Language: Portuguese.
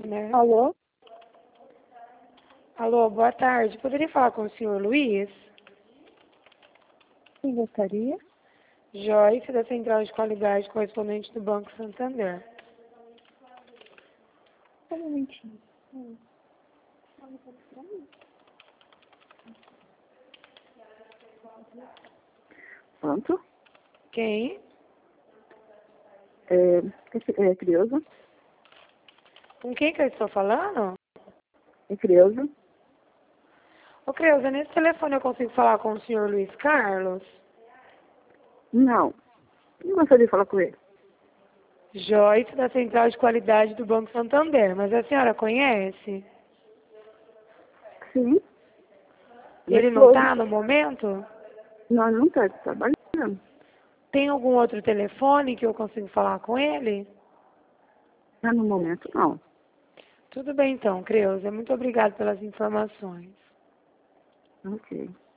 né? Alô? Alô, boa tarde. Poderia falar com o senhor Luiz? Quem gostaria? Joyce, da Central de Qualidade, correspondente do Banco Santander. Só um momentinho. Pronto? Quem? É Creuza? Com quem que eu estou falando? É Creuza? Ô, Creuza, nesse telefone eu consigo falar com o senhor Luiz Carlos? Não. Não gostaria de falar com ele. Joyce, da Central de Qualidade do Banco Santander. Mas a senhora conhece? Sim. Ele não está no momento? Não está trabalhando. Tem algum outro telefone que eu consigo falar com ele? Tá no momento, não. Tudo bem então, Creuza. Muito obrigada pelas informações. Ok.